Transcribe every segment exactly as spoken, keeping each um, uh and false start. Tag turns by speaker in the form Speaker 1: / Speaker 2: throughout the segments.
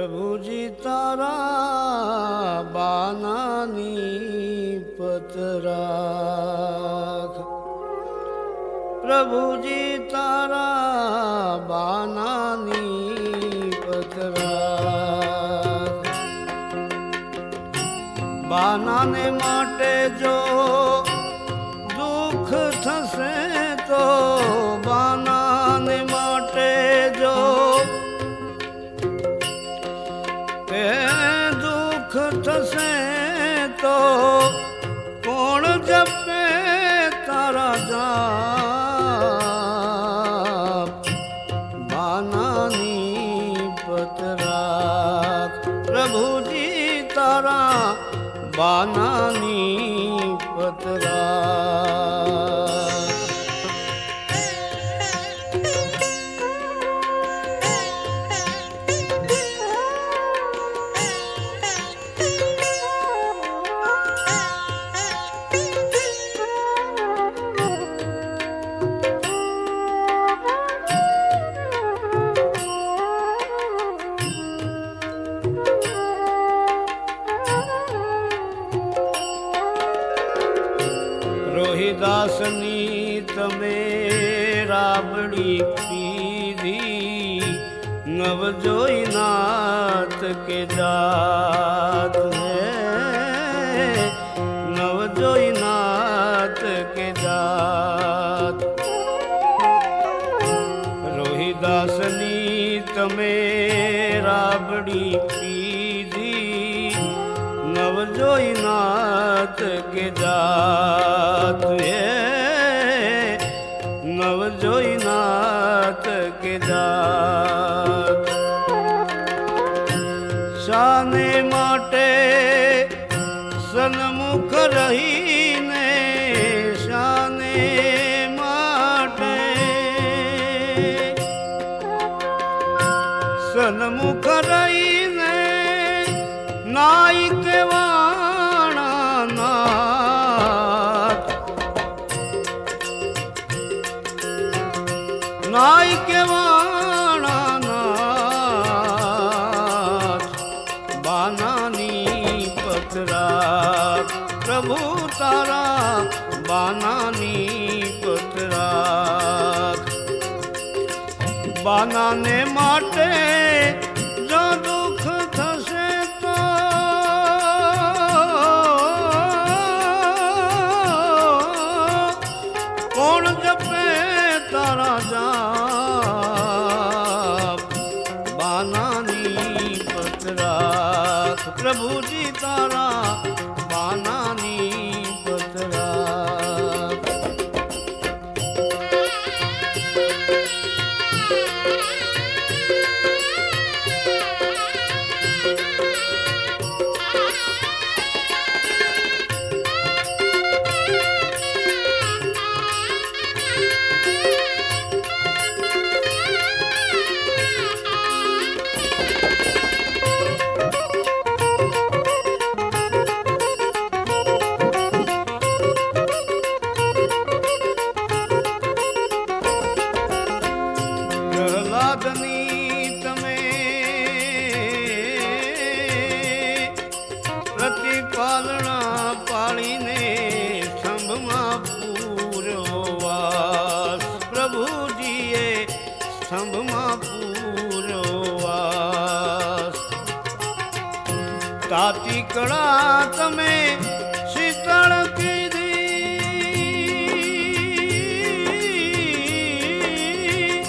Speaker 1: પ્રભુજી તારા બાનાની પતરાખ, પ્રભુજી તારા બાનાની પતરાખ. બાનાને માટે જો દુઃખ થશે તો, બાનાને માટે જો એ દુઃખ થશે તો, કોણ જપે તારા જાપ. બાનાની પતરાખ, પ્રભુજી તારા બાનાની પતરાખ. રોહિદાસની તમે રાબડી પીધી, નવ જોઈ નાથ કે જાત હે, નવ જોઈ નાથ કે જાત. રોહિદાસની તમે રાબડી પીધી, નવ જોઈ નાથ કે જાત હે, નવ જોઈ નાથ કે જાત. શાને માટે સન્મુખ રહીને, શાને માટે સન્મુખ રહીને નાઈ કેવાણા નાથ, નાઈ કેવાણા નાથ. બાનાની પતરાખ, પ્રભુ તારા બાનાની પતરાખ. બાનાને માટે જો દુઃખ થશે તો, કોણ જપે તારા જાપ. બાનાની પતરાખ, પ્રભુજી તારા બાનાની પતરાખ. પ્રહલાદની તમે પ્રતિપાલના પાળીને, સ્તંભમાં પૂર્યો વાસ. પ્રભુજીએ સ્તંભમાં પૂર્યો વાસ. તાતી કળા તમે શીતળ કીધી,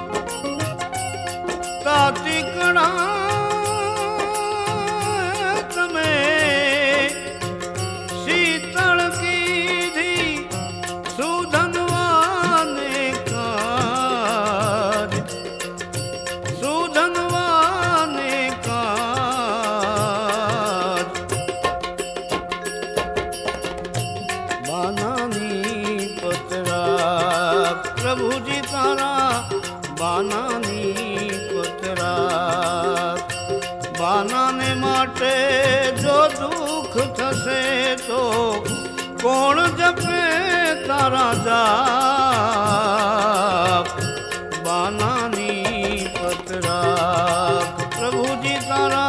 Speaker 1: તાતી કળા તમે શીતળ કીધી. સુધનવાને કાજ, સુધનવાને કાજ. બાનાની પતરાખ, પ્રભુજી તારા બાનાની પતરાખ. બાનાને માટે જો દુઃખ થશે તો, કોણ જપે તારા જાપ. બાનાની પતરાખ, પ્રભુજી તારા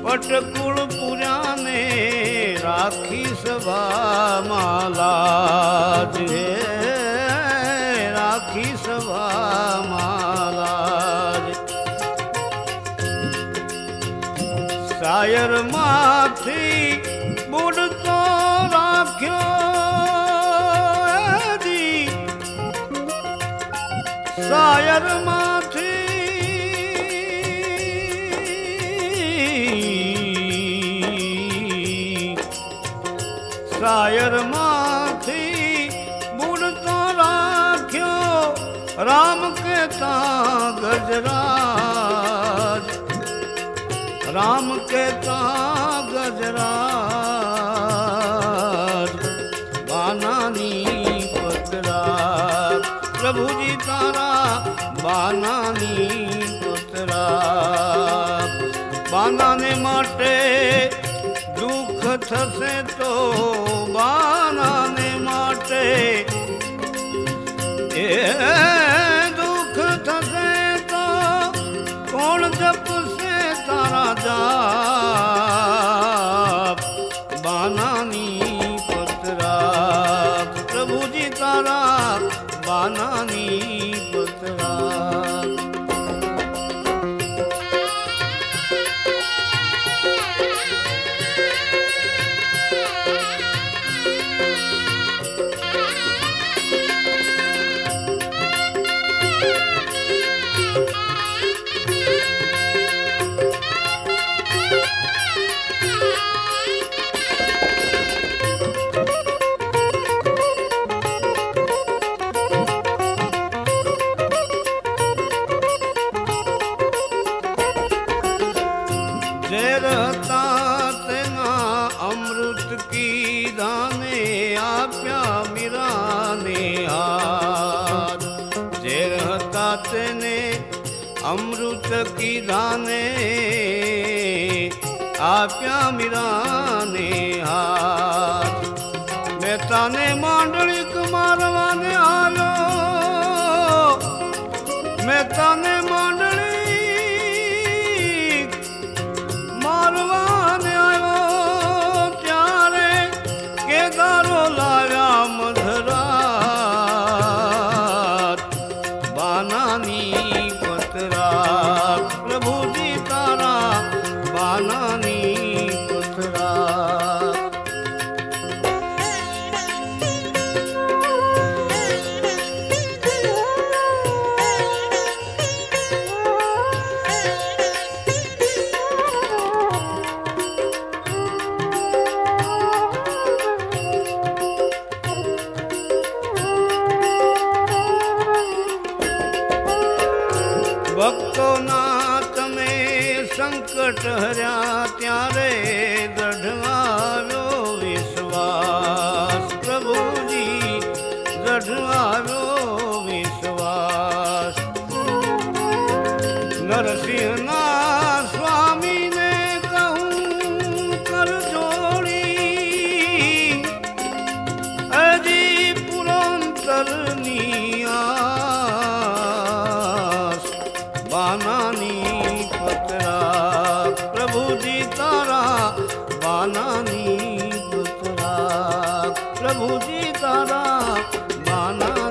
Speaker 1: પટકુળ પૂર્યાને રાખી સભામાં લાજ હે રાખી સભામાં લાજ શાયર માંથી બુડતો રાખ્યો જી શાયર માંથી શાયર માંથી બુડતો રાખ્યો રામ કેતા ગજરાજ રામ કેતા ગજરાજ બાનાની પતરા પ્રભુજી તારા બાનાની પતરા બાનાને માટે દુઃખ થશે તો બાનાને માટે એ દુઃખ થશે તો કોણ જપશે તારા જાપ બાનાની પતરા પ્રભુજી તારા બાનાની પતરા अमृत की दाने आप्या मीराने हाथ जे रहता तेने अमृत की दाने आप्या मीराने हाथ मैं ताने मांडलिक मारवाने आलो मैं ताने मांडलिक मारवाने आयो दारो लाव्या मधरात बानानी पतरा प्रभुजी तारा बानानी पतरा ભક્તોના તમે સંકટ હર્યા ત્યારે દઢવાવ્યો વિશ્વાસ પ્રભુજી દઢવાવ્યો વિશ્વાસ નરસિંહના સ્વામીને કહું કર જોડી હજી પુરંતરની बानानी पतरा प्रभुजी तारा बानानी पतरा प्रभुजी तारा बाना